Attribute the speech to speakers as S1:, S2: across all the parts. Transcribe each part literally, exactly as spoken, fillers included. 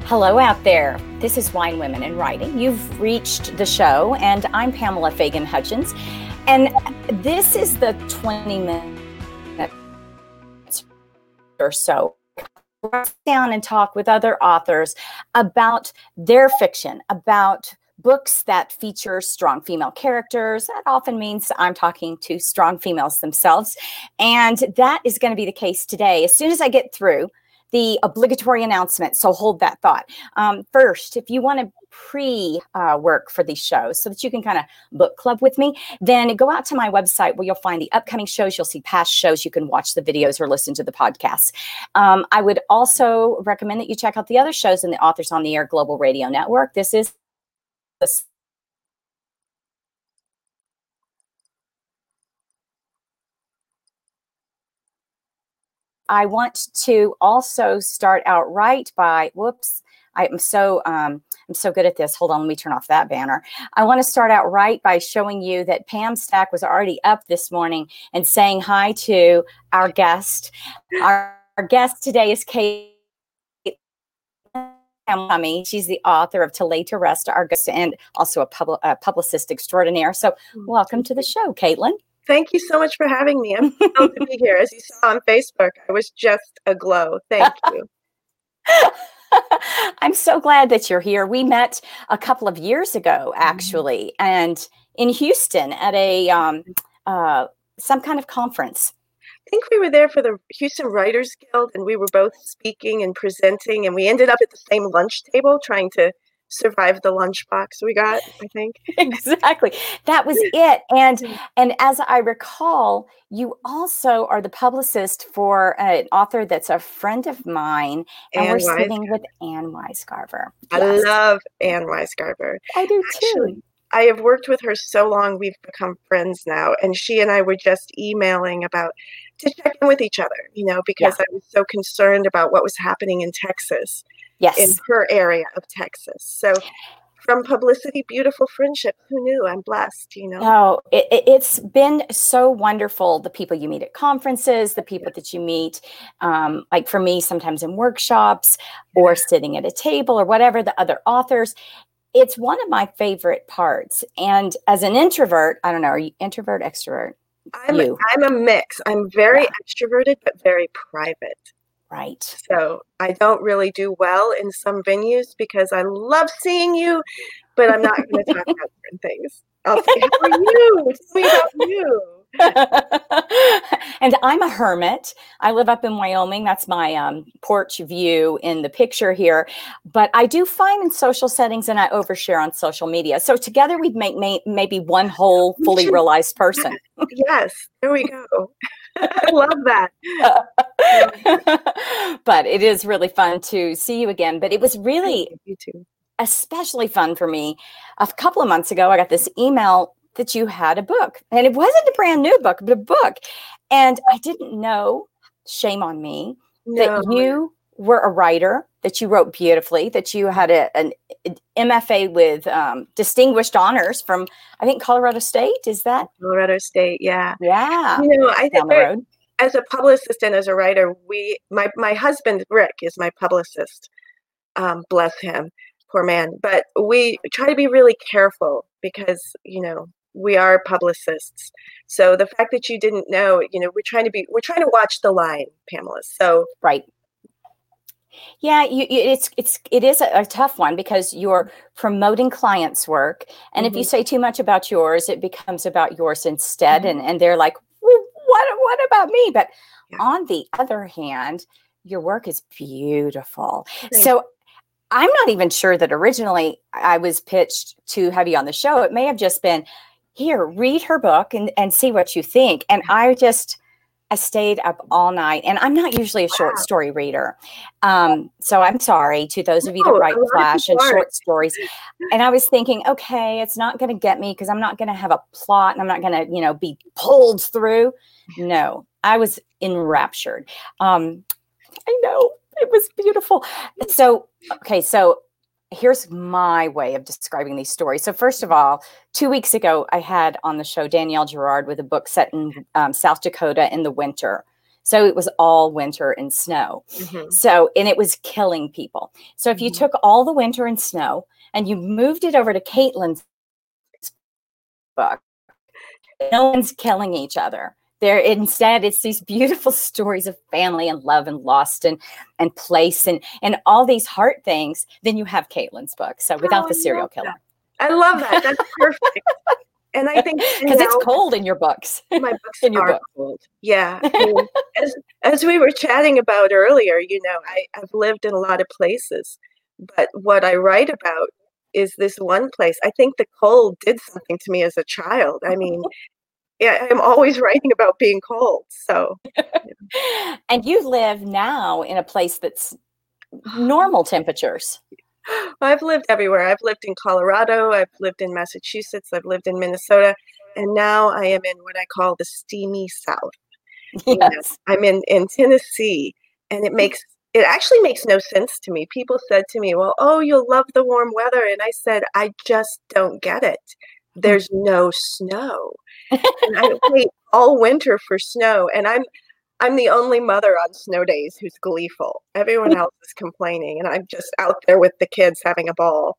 S1: Hello out there. This is Wine, Women, and Writing. You've reached the show, and I'm Pamela Fagan Hutchins. And this is the twenty minutes or so down and talk with other authors about their fiction, about books that feature strong female characters. That often means I'm talking to strong females themselves. And that is going to be the case today. As soon as I get through the obligatory announcement, so hold that thought. Um, first, if you want to pre-work uh, for these shows so that you can kind of book club with me, then go out to my website where you'll find the upcoming shows. You'll see past shows. You can watch the videos or listen to the podcasts. Um, I would also recommend that you check out the other shows in the Authors on the Air Global Radio Network. This is the I want to also start out right by, whoops, I'm so um, I'm so good at this. Hold on, let me turn off that banner. I want to start out right by showing you that Pam Stack was already up this morning and saying hi to our guest. Our, our guest today is Kate. She's the author of To Lay to Rest, our guest, and also a, pub a publicist extraordinaire. So welcome to the show, Caitlin.
S2: Thank you so much for having me. I'm thrilled to be here. As you saw on Facebook, I was just aglow. Thank you.
S1: I'm so glad that you're here. We met a couple of years ago, actually, mm-hmm. and in Houston at a um, uh, some kind of conference.
S2: I think we were there for the Houston Writers Guild, and we were both speaking and presenting, and we ended up at the same lunch table trying to survive the lunchbox we got, I think.
S1: Exactly. That was it. And and as I recall, you also are the publicist for an author that's a friend of mine, and
S2: Anne
S1: we're
S2: Weisgarver.
S1: sitting with Anne Weisgarver.
S2: I
S1: yes.
S2: love Anne Weisgarver.
S1: I do
S2: Actually,
S1: too.
S2: I have worked with her so long, we've become friends now, and she and I were just emailing about to check in with each other, you know, because yeah. I was so concerned about what was happening in Texas.
S1: Yes.
S2: In her area of Texas. So from publicity, beautiful friendship. Who knew? I'm blessed, you know.
S1: Oh, it, it's been so wonderful. The people you meet at conferences, the people that you meet, um, like for me, sometimes in workshops or sitting at a table or whatever, the other authors. It's one of my favorite parts. And as an introvert, I don't know, are you introvert, extrovert?
S2: I'm,
S1: you.
S2: I'm a mix. I'm very
S1: yeah.
S2: extroverted, but very private.
S1: Right.
S2: So I don't really do well in some venues because I love seeing you, but I'm not going to talk about certain things. I'll say, how are you? Tell me about you.
S1: And I'm a hermit. I live up in Wyoming. That's my um, porch view in the picture here. But I do fine in social settings, and I overshare on social media. So together we'd make may maybe one whole fully realized person.
S2: Yes, there we go. I love that.
S1: But it is really fun to see you again. But it was really
S2: you too.
S1: especially fun for me. A couple of months ago, I got this email that you had a book, and it wasn't a brand new book, but a book. And I didn't know, shame on me,
S2: no.
S1: that you were a writer, that you wrote beautifully, that you had a, an M F A with um, distinguished honors from, I think, Colorado State. Is that?
S2: Colorado State, yeah.
S1: Yeah.
S2: You know, I
S1: down
S2: think
S1: the road.
S2: As a publicist and as a writer, we, my, my husband, Rick, is my publicist. Um, bless him, poor man. But we try to be really careful because, you know, we are publicists. So the fact that you didn't know, you know, we're trying to be, we're trying to watch the line, Pamela. So.
S1: Right. Yeah, you, you, it's it's it is a, a tough one because you're promoting clients' work, and mm-hmm. if you say too much about yours, it becomes about yours instead, mm-hmm. and and they're like, well, what what about me? But yeah. on the other hand, your work is beautiful. Thanks. So I'm not even sure that originally I was pitched to have you on the show. It may have just been, here, read her book and and see what you think, and I just. I stayed up all night, and I'm not usually a short wow. story reader. Um, so I'm sorry to those of you that
S2: no,
S1: write flash and short stories. And I was thinking, okay, it's not going to get me because I'm not going to have a plot and I'm not going to, you know, be pulled through. No, I was enraptured. Um, I know it was beautiful. So, okay. So here's my way of describing these stories. So first of all, two weeks ago, I had on the show Danielle Girard with a book set in um, South Dakota in the winter. So it was all winter and snow.
S2: Mm-hmm.
S1: So, and it was killing people. So if you
S2: Mm-hmm.
S1: took all the winter and snow and you moved it over to Caitlin's book, no one's killing each other. There, instead, it's these beautiful stories of family and love and lost and and place and and all these heart things. Then you have Caitlin's book. So without
S2: Oh,
S1: the
S2: I
S1: serial
S2: love
S1: killer,
S2: that. I love that. That's perfect. And I think, you
S1: because it's
S2: know,
S1: cold in your books.
S2: my books
S1: in your
S2: are
S1: book.
S2: cold. Yeah. I mean, as as we were chatting about earlier, you know, I, I've lived in a lot of places, but what I write about is this one place. I think the cold did something to me as a child. I mean, yeah, I'm always writing about being cold. So,
S1: And you live now in a place that's normal temperatures.
S2: I've lived everywhere. I've lived in Colorado, I've lived in Massachusetts, I've lived in Minnesota, and now I am in what I call the steamy South. You know,
S1: Yes.
S2: I'm in in Tennessee, and it makes it actually makes no sense to me. People said to me, "Well, oh, you'll love the warm weather," and I said, "I just don't get it. There's no snow." And I wait all winter for snow, and I'm I'm the only mother on snow days who's gleeful. Everyone else is complaining, and I'm just out there with the kids having a ball.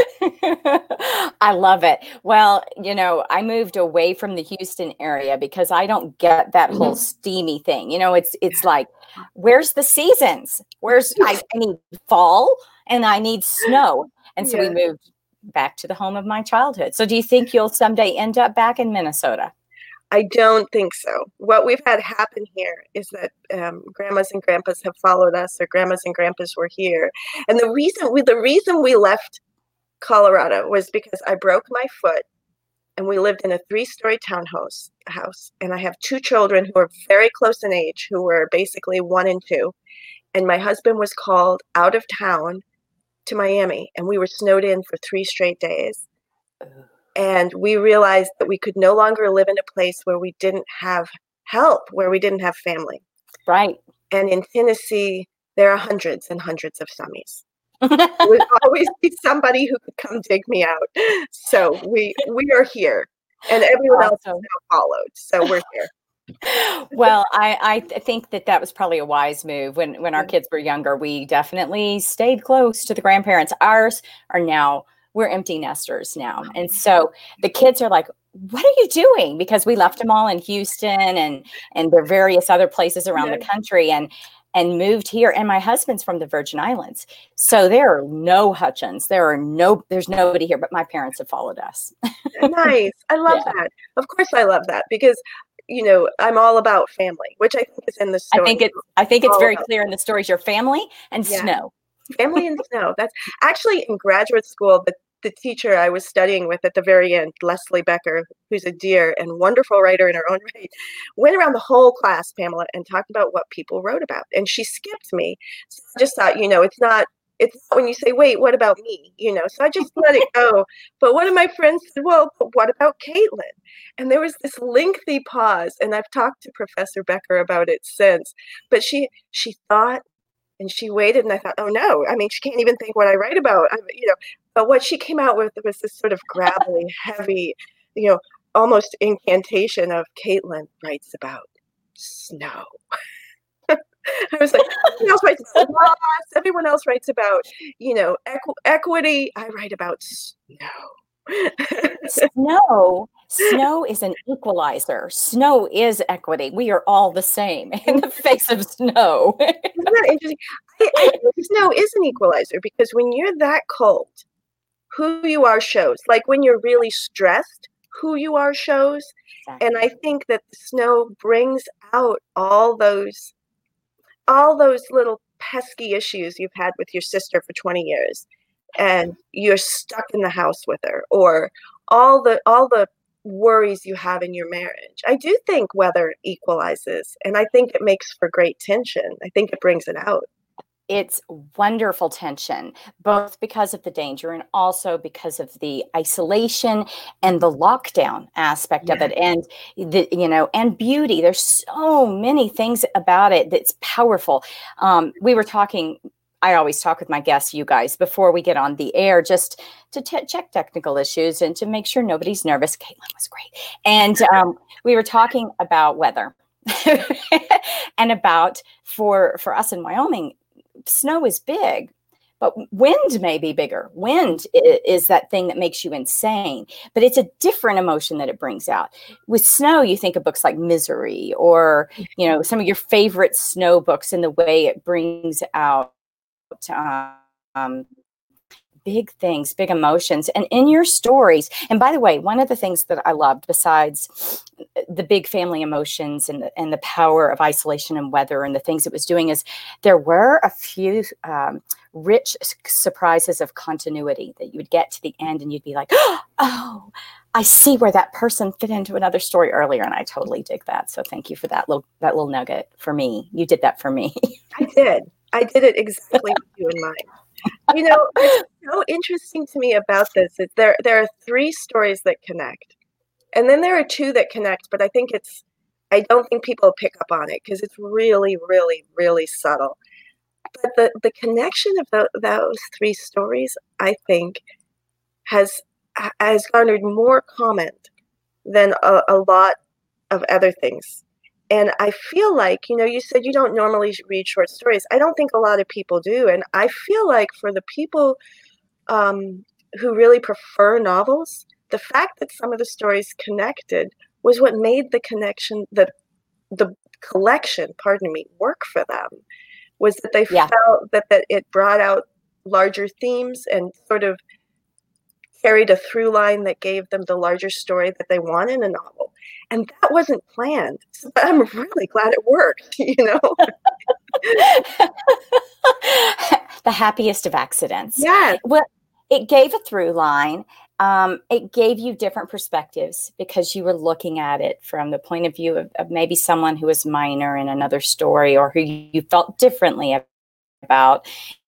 S1: I love it. Well, you know, I moved away from the Houston area because I don't get that whole steamy thing. You know, it's it's like, where's the seasons? Where's I, I need fall and I need snow. And so we
S2: Yeah.
S1: moved back to the home of my childhood. So do you think you'll someday end up back in Minnesota?
S2: I don't think so. What we've had happen here is that um, grandmas and grandpas have followed us, or grandmas and grandpas were here. And the reason we the reason we left Colorado was because I broke my foot, and we lived in a three-story townhouse house. And I have two children who are very close in age, who were basically one and two. And my husband was called out of town to Miami, and we were snowed in for three straight days. And we realized that we could no longer live in a place where we didn't have help, where we didn't have family.
S1: Right.
S2: And in Tennessee, there are hundreds and hundreds of Summies. There would always be somebody who could come dig me out. So we we are here, and everyone else has
S1: Awesome.
S2: now followed. So we're here.
S1: Well, I, I th- think that that was probably a wise move. When when our
S2: Yeah.
S1: kids were younger, we definitely stayed close to the grandparents. Ours are now, we're empty nesters now. And so the kids are like, what are you doing? Because we left them all in Houston and and their various other places around
S2: Yeah.
S1: the country and and moved here. And my husband's from the Virgin Islands. So there are no Hutchins. There are no, there's nobody here, but my parents have followed us.
S2: Nice. I love
S1: Yeah.
S2: that. Of course I love that because, you know, I'm all about family, which I think is in the
S1: I
S2: story.
S1: think it's I think it's
S2: All
S1: very
S2: about
S1: clear in the stories, your family and
S2: Yeah.
S1: snow.
S2: family and snow. That's actually in graduate school, the the teacher I was studying with at the very end, Leslie Becker, who's a dear and wonderful writer in her own right, went around the whole class, Pamela, and talked about what people wrote about. And she skipped me. So I just thought, you know, it's not it's not when you say, wait, what about me? You know, so I just let it go. But one of my friends said, well, but what about Caitlin? And there was this lengthy pause, and I've talked to Professor Becker about it since. But she she thought and she waited, and I thought, oh no, I mean, she can't even think what I write about. I, you know, but what she came out with was this sort of gravelly, heavy, you know, almost incantation of Caitlin writes about snow. I was like, everyone else writes about loss. Everyone else writes about, you know, equ- equity. I write about snow.
S1: Snow, snow is an equalizer. Snow is equity. We are all the same in the face of snow.
S2: Isn't that interesting? I, I think snow is an equalizer because when you're that cold, who you are shows. Like when you're really stressed, who you are shows. And I think that the snow brings out all those all those little pesky issues you've had with your sister for twenty years and you're stuck in the house with her, or all the all the worries you have in your marriage. I do think weather equalizes, and I think it makes for great tension. I think it brings it out.
S1: It's wonderful tension, both because of the danger and also because of the isolation and the lockdown aspect of
S2: Yeah.
S1: it, and the, you know, and beauty. There's so many things about it that's powerful. Um, we were talking. I always talk with my guests, you guys, before we get on the air, just to te- check technical issues and to make sure nobody's nervous. Caitlin was great, and um, we were talking about weather. and about for for us in Wyoming, snow is big, but wind may be bigger. Wind is that thing that makes you insane, but it's a different emotion that it brings out. With snow, you think of books like Misery, or, you know, some of your favorite snow books, and the way it brings out um, big things, big emotions. And in your stories, and by the way, one of the things that I loved, besides the big family emotions and the, and the power of isolation and weather and the things it was doing, is there were a few um, rich surprises of continuity that you would get to the end and you'd be like, oh, I see where that person fit into another story earlier. And I totally dig that. So thank you for that little, that little nugget for me. You did that for me.
S2: I did. I did it exactly with you in mind. You know, what's so interesting to me about this is there there are three stories that connect. And then there are two that connect, but I think it's, I don't think people pick up on it because it's really, really, really subtle. But the, the connection of the, those three stories, I think, has has garnered more comment than a, a lot of other things. And I feel like, you know, you said you don't normally read short stories. I don't think a lot of people do. And I feel like for the people um, who really prefer novels, the fact that some of the stories connected was what made the connection, the, the collection, pardon me, work for them, was that they yeah. felt that, that it brought out larger themes and sort of carried a through line that gave them the larger story that they want in a novel. And that wasn't planned. So I'm really glad it worked, you know?
S1: The happiest of accidents.
S2: Yeah.
S1: Well, it gave a through line. Um, it gave you different perspectives because you were looking at it from the point of view of, of maybe someone who was minor in another story, or who you felt differently about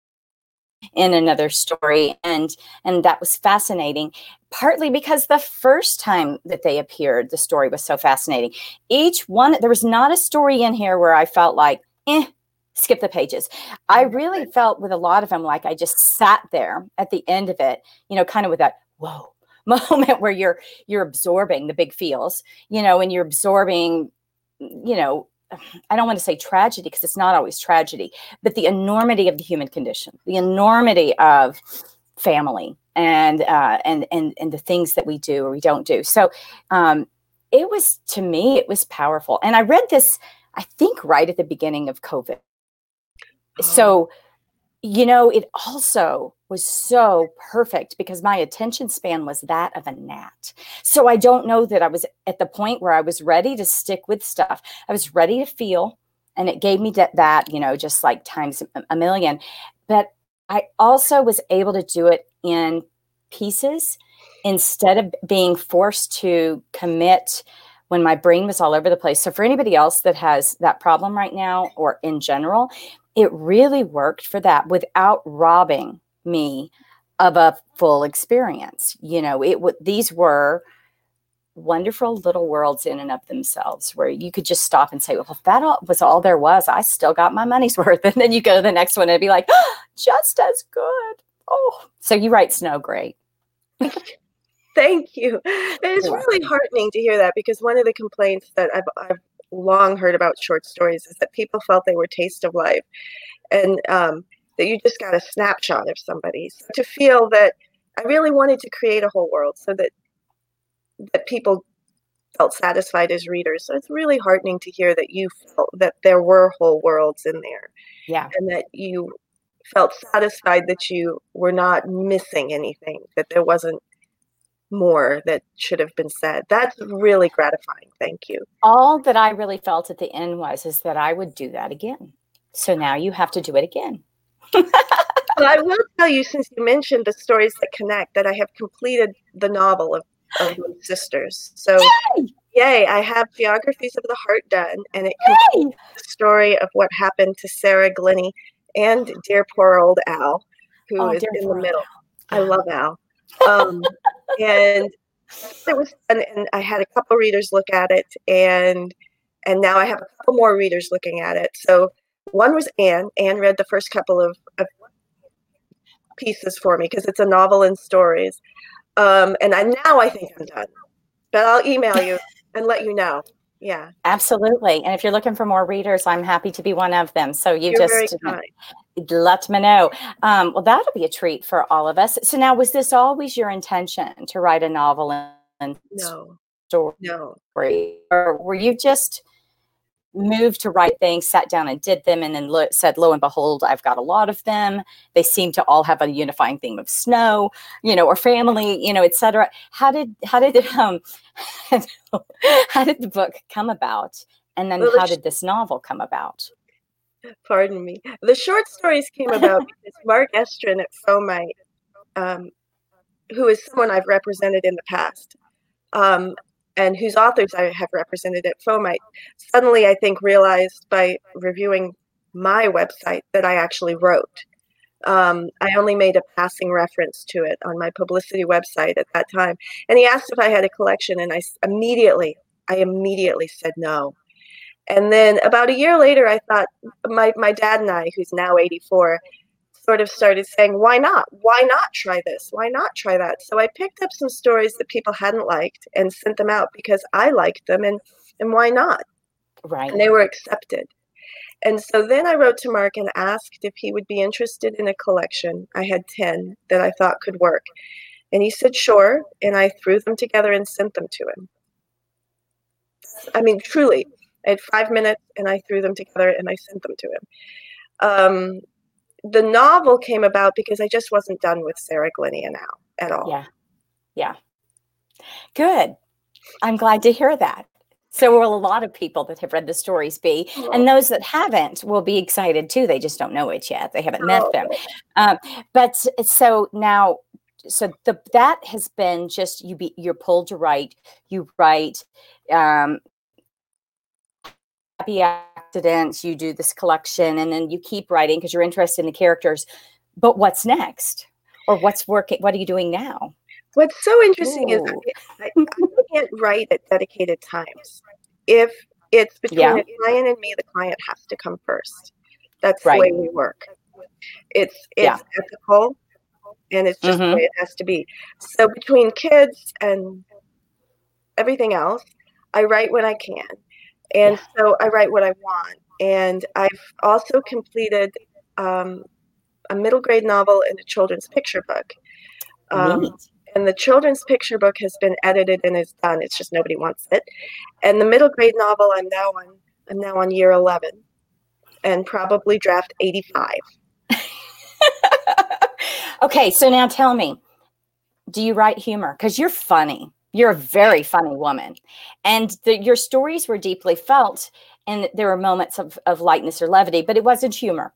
S1: in another story. And, and that was fascinating, partly because the first time that they appeared, the story was so fascinating. Each one, there was not a story in here where I felt like, eh, skip the pages. I really felt with a lot of them, like I just sat there at the end of it, you know, kind of with that, whoa, moment where you're, you're absorbing the big feels, you know, and you're absorbing, you know, I don't want to say tragedy because it's not always tragedy, but the enormity of the human condition, the enormity of family, and uh, and and and the things that we do or we don't do. So um, it was, to me, it was powerful. And I read this, I think, right at the beginning of COVID. Oh. So, you know, it also was so perfect because my attention span was that of a gnat. So I don't know that I was at the point where I was ready to stick with stuff. I was ready to feel, and it gave me that, that, you know, just like times a million. But I also was able to do it in pieces instead of being forced to commit when my brain was all over the place. So for anybody else that has that problem right now, or in general, it really worked for that without robbing me of a full experience. You know, it w- these were wonderful little worlds in and of themselves, where you could just stop and say, well, if that all, was all there was, I still got my money's worth. And then you go to the next one and be like, oh, just as good. Oh, so you write snow great.
S2: Thank you. It's really heartening to hear that, because one of the complaints that I've, I've long heard about short stories is that people felt they were taste of life, and um, that you just got a snapshot of somebody. So to feel that I really wanted to create a whole world so that that people felt satisfied as readers. So it's really heartening to hear that you felt that there were whole worlds in there.
S1: Yeah.
S2: And that you felt satisfied that you were not missing anything, that there wasn't more that should have been said. That's really gratifying. Thank you.
S1: All that I really felt at the end was is that I would do that again. So now you have to do it again.
S2: Well, I will tell you, since you mentioned the stories that connect, that I have completed the novel of, of my sisters. So
S1: yay!
S2: yay, I have Geographies of the Heart done, and it completes the story of what happened to Sarah Glennie and dear poor old Al, who oh, is in the middle. Yeah. I love Al. Um, and it was, and, and I had a couple readers look at it, and and now I have a couple more readers looking at it. So one was Anne. Anne read the first couple of, of pieces for me because it's a novel and stories. Um, and I now I think I'm done, but I'll email you and let you know. Yeah.
S1: Absolutely. And if you're looking for more readers, I'm happy to be one of them. So you
S2: You're very
S1: just
S2: kind.
S1: let me know. Um, well, that'll be a treat for all of us. So now, was this always your intention to write a novel and
S2: No,
S1: story?
S2: no.
S1: Or were you just moved to write things, sat down and did them, and then lo- said, lo and behold, I've got a lot of them. They seem to all have a unifying theme of snow, you know, or family, you know, et cetera. How did, how did it, um, how did the book come about? And then
S2: Well, the
S1: how
S2: sh-
S1: did this novel come about?
S2: pardon me. The short stories came about because Mark Estrin at Fomite, um, who is someone I've represented in the past, um, and whose authors I have represented at Fomite, suddenly I think realized by reviewing my website that I actually wrote. Um, I only made a passing reference to it on my publicity website at that time. And he asked if I had a collection, and I immediately, I immediately said no. And then about a year later, I thought, my, my dad and I, who's now eighty-four, sort of started saying, why not? Why not try this? Why not try that? So I picked up some stories that people hadn't liked and sent them out because I liked them, and, and why not?
S1: Right.
S2: And they were accepted. And so then I wrote to Mark and asked if he would be interested in a collection. I had ten that I thought could work. And he said, sure. And I threw them together and sent them to him. I mean, truly, I had five minutes and I threw them together and I sent them to him. Um, the novel came about because I just wasn't done with Sarah Glinia now at all.
S1: Yeah. Yeah. Good. I'm glad to hear that. So will a lot of people that have read the stories be,
S2: Oh.
S1: and those that haven't will be excited too. They just don't know it yet. They haven't met
S2: Oh.
S1: them. Um, but so now, so the that has been just you be you're pulled to write. You write um, happy accidents. You do this collection, and then you keep writing because you're interested in the characters. But what's next, or what's working? What are you doing now?
S2: What's so interesting
S1: Ooh.
S2: is I, I, I can't write at dedicated times. If it's between
S1: Yeah.
S2: a client and me, the client has to come first. That's
S1: Right.
S2: the way we work. It's it's
S1: Yeah.
S2: ethical, and it's just
S1: Mhm.
S2: the way it has to be. So between kids and everything else, I write when I can. And
S1: Yeah.
S2: so I write what I want. And I've also completed um, a middle grade novel and a children's picture book. Um,
S1: Neat.
S2: and the children's picture book has been edited and is done. It's just nobody wants it. And the middle grade novel, I'm now on I'm now on year eleven and probably draft eighty-five.
S1: Okay, so now tell me, do you write humor? Because you're funny. You're a very funny woman. And the, your stories were deeply felt, and there were moments of, of lightness or levity, but it wasn't humor.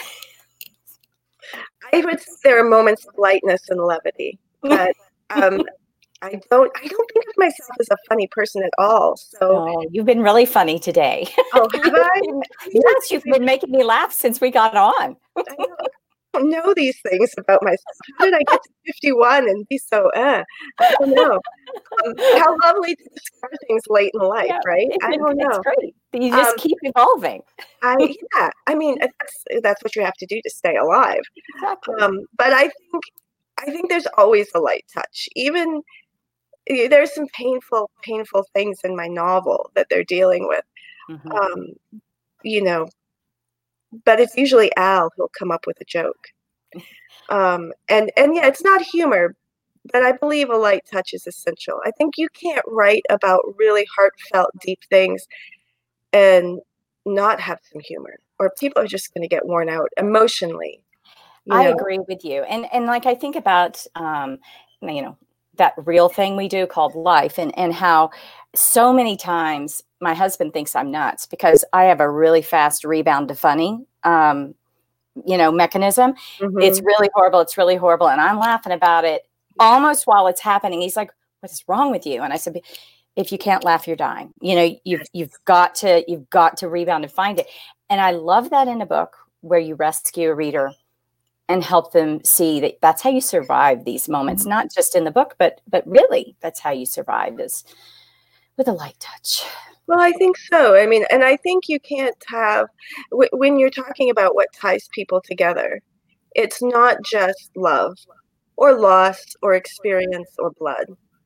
S2: I would say there are moments of lightness and levity, but um, I don't I don't think of myself as a funny person at all. So
S1: Oh, you've been really funny today.
S2: oh, have I?
S1: Yes, you've been making me laugh since we got on.
S2: I don't, I don't know these things about myself. How did I get to fifty-one and be so, uh, I don't know. Um, how lovely to discover things late in life,
S1: Yeah,
S2: right?
S1: it,
S2: I
S1: it,
S2: don't
S1: it's
S2: know.
S1: great. You just
S2: Um,
S1: keep evolving.
S2: I yeah, I mean that's that's what you have to do to stay alive.
S1: Exactly.
S2: Um, but I think I think there's always a light touch. Even eh, there's some painful painful things in my novel that they're dealing with.
S1: Mhm.
S2: Um, you know, but it's usually Al who'll come up with a joke. Um, and and yeah, it's not humor, but I believe a light touch is essential. I think you can't write about really heartfelt, deep things and not have some humor, or people are just going to get worn out emotionally. You
S1: I
S2: know,
S1: agree with you. And and like I think about um, you know, that real thing we do called life, and and how so many times my husband thinks I'm nuts because I have a really fast rebound to funny um, you know, mechanism. It's
S2: hmm
S1: really horrible. It's really horrible. And I'm laughing about it almost while it's happening. He's like, what is wrong with you? And I said, if you can't laugh, you're dying. You know, you've you've got to you've got to rebound and find it. And I love that in a book where you rescue a reader and help them see that that's how you survive these moments, not just in the book, but but really that's how you survive, is with a light touch.
S2: Well, I think so. I mean, and I think you can't have w- when you're talking about what ties people together. It's not just love, or loss, or experience, or blood.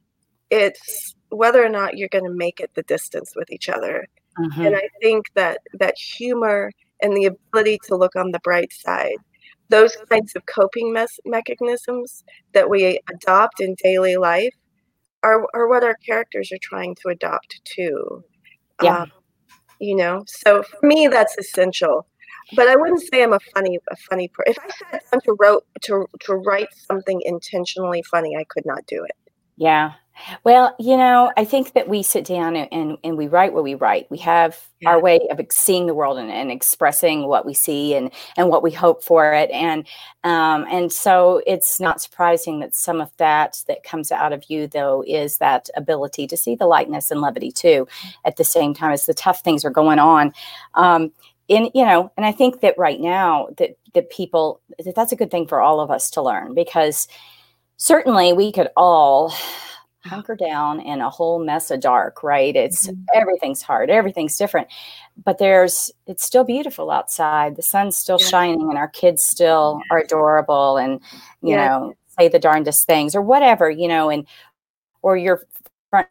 S2: it's whether or not you're going to make it the distance with each other.
S1: Mm-hmm.
S2: And I think that that humor and the ability to look on the bright side, those kinds of coping mes- mechanisms that we adopt in daily life are, are what our characters are trying to adopt too.
S1: Yeah.
S2: Um, you know, so for me, that's essential. But I wouldn't say I'm a funny, a funny person. If I sat down to wrote to to write something intentionally funny, I could not do it.
S1: Yeah. Well, you know, I think that we sit down and, and, and we write what we write. We have
S2: Yeah.
S1: our way of ex- seeing the world and, and expressing what we see and, and what we hope for it. And, um, and so it's not surprising that some of that that comes out of you, though, is that ability to see the lightness and levity, too, at the same time as the tough things are going on. Um, in, you know, and I think that right now that, that people, that that's a good thing for all of us to learn, because certainly we could all hunker down in a whole mess of dark, right? It's
S2: Mhm.
S1: everything's hard, everything's different, but there's, it's still beautiful outside. The sun's still
S2: Yes.
S1: shining and our kids still are adorable and, you
S2: Yes.
S1: know, say the darndest things or whatever, you know, and, or your front,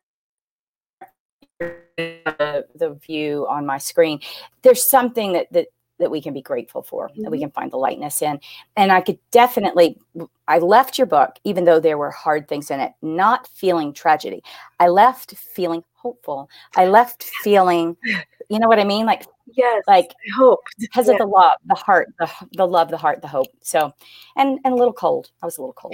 S1: the, the view on my screen, there's something that, that, that we can be grateful for, that we
S2: Mhm.
S1: can find the lightness in. And I could definitely, I left your book, even though there were hard things in it, not feeling tragedy. I left feeling hopeful. I left feeling, you know what I mean? Like,
S2: Yes,
S1: like
S2: I hope.
S1: because
S2: Yeah.
S1: of the love, the heart, the, the love, the heart, the hope. So, and, and a little cold. I was a little cold.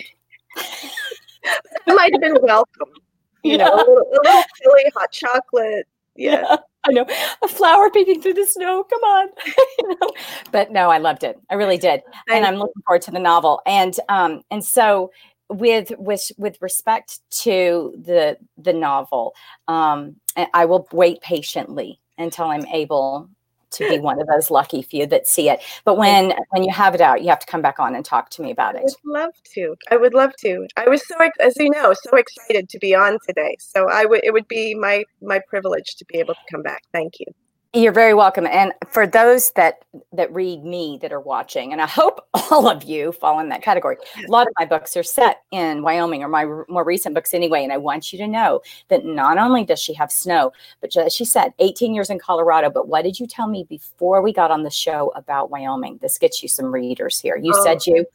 S2: It might have been welcome. You know, a
S1: Yeah.
S2: little, a little chili hot chocolate. Yeah.
S1: Yeah, I know. A flower peeking through the snow. Come on. You know? But no, I loved it. I really did.
S2: Thank
S1: And I'm looking forward to the novel. And um, and so with with with respect to the the novel, um, I I will wait patiently until I'm able to be one of those lucky few that see it. But when when you have it out, you have to come back on and talk to me about
S2: I
S1: it.
S2: would love to. I would love to. I was so, ex- as you know, so excited to be on today. So I would, it would be my my privilege to be able to come back. Thank you.
S1: You're very welcome. And for those that that read me that are watching, and I hope all of you fall in that category. A lot of my books are set in Wyoming, or my r- more recent books anyway. And I want you to know that not only does she have snow, but as she said, eighteen years in Colorado. But what did you tell me before we got on the show about Wyoming? This gets you some readers here. You
S2: Oh.
S1: said you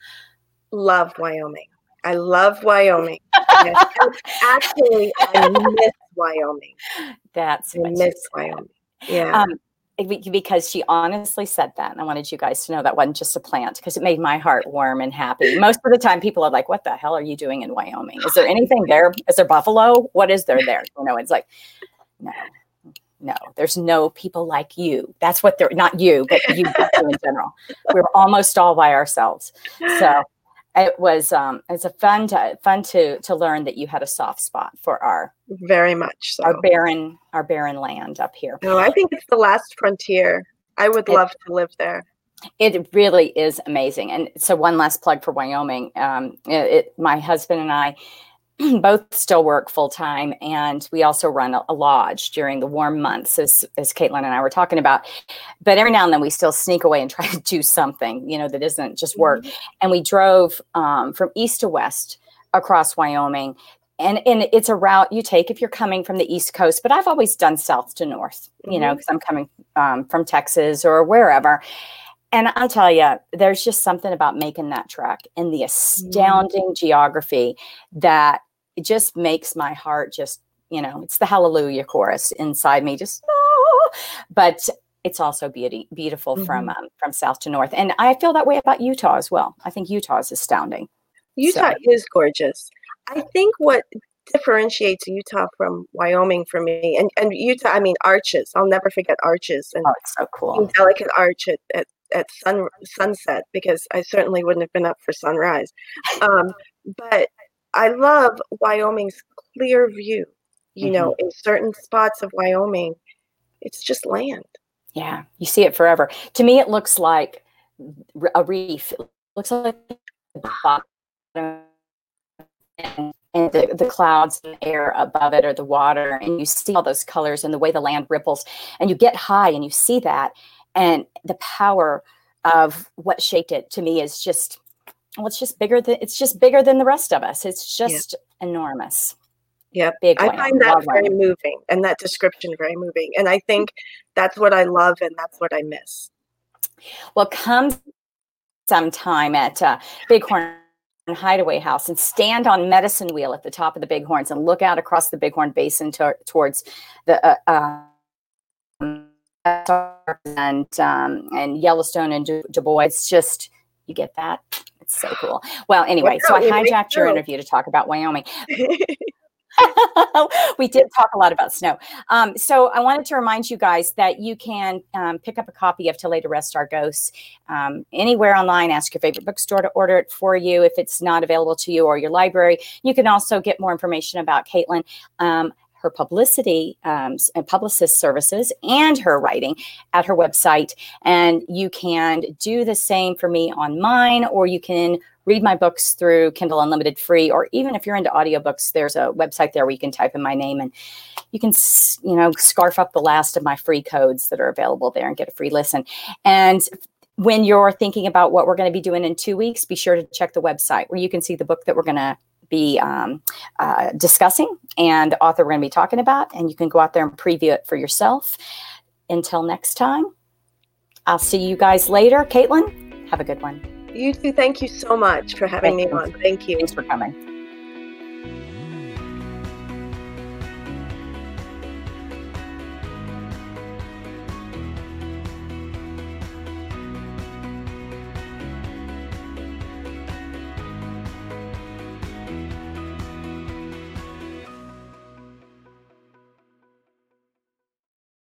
S2: Love Wyoming. I love Wyoming. Yes. And actually, I miss Wyoming.
S1: That's
S2: I
S1: what
S2: miss
S1: she said.
S2: Wyoming. Yeah.
S1: Um, it- because she honestly said that. And I wanted you guys to know that wasn't just a plant, because it made my heart warm and happy. Most of the time people are like, what the hell are you doing in Wyoming? Is there anything there? Is there buffalo? What is there there? You know, it's like, no, no, there's no people like you. That's what they're, not you, but you in general. We're almost all by ourselves. So it was, um, it's a fun to, fun to, to learn that you had a soft spot for our,
S2: Very much so.
S1: our barren, our barren land up here.
S2: No, I think it's the last frontier. I would
S1: It-
S2: love to live there.
S1: It really is amazing. And so one last plug for Wyoming. Um, it, it, my husband and I both still work full time, and we also run a, a lodge during the warm months, as, as Caitlin and I were talking about. But every now and then we still sneak away and try to do something, you know, that isn't just work. Mm-hmm. And we drove um, from east to west across Wyoming. And, and it's a route you take if you're coming from the East Coast, but I've always done south to north, you mm-hmm. know, because I'm coming um, from Texas or wherever. And I'll tell you, there's just something about making that trek and the astounding mm-hmm. geography that it just makes my heart just, you know, it's the hallelujah chorus inside me, just, oh, but it's also beauty, beautiful mm-hmm. from um, from south to north. And I feel that way about Utah as well. I think Utah is astounding.
S2: Utah so. is gorgeous. I think what differentiates Utah from Wyoming for me, and, and Utah, I mean, arches. I'll never forget arches. And
S1: oh, it's so cool.
S2: Delicate arch at, at, at sun, sunset, because I certainly wouldn't have been up for sunrise. Um, but I love Wyoming's clear view. You mm-hmm. know, in certain spots of Wyoming, it's just land.
S1: Yeah, you see it forever. To me, it looks like a reef. It looks like the bottom and, and the, the clouds and air above it, or the water, and you see all those colors and the way the land ripples, and you get high and you see that, and the power of what shaped it, to me, is just, well, it's just bigger than, it's just bigger than the rest of us. It's just yeah. enormous.
S2: Yep.
S1: Big
S2: I
S1: Wyoming.
S2: find that
S1: Love
S2: very
S1: Wyoming.
S2: moving, and that description very moving. And I think that's what I love, and that's what I miss.
S1: Well, come sometime at uh, Bighorn Hideaway House and stand on Medicine Wheel at the top of the Bighorns and look out across the Bighorn Basin to, towards the uh, uh, and um, and Yellowstone and Du, Du Bois. It's just, you get that. It's so cool. Well, anyway,
S2: Yeah,
S1: so I
S2: we
S1: hijacked your
S2: do.
S1: interview to talk about Wyoming. We did talk a lot about snow. Um, so I wanted to remind you guys that you can um, pick up a copy of To Lay to Rest Our Ghosts um, anywhere online. Ask your favorite bookstore to order it for you if it's not available to you, or your library. You can also get more information about Caitlin, um, her publicity um, and publicist services, and her writing at her website. And you can do the same for me on mine, or you can read my books through Kindle Unlimited free, or even if you're into audiobooks, there's a website there where you can type in my name and you can, you know, scarf up the last of my free codes that are available there and get a free listen. And when you're thinking about what we're going to be doing in two weeks, be sure to check the website where you can see the book that we're going to be um, uh, discussing and the author we're going to be talking about, and you can go out there and preview it for yourself. Until next time, I'll see you guys later. Caitlin, have a good one.
S2: You too. Thank you so much for having
S1: Thank
S2: me
S1: you.
S2: on. Thank you.
S1: Thanks for coming.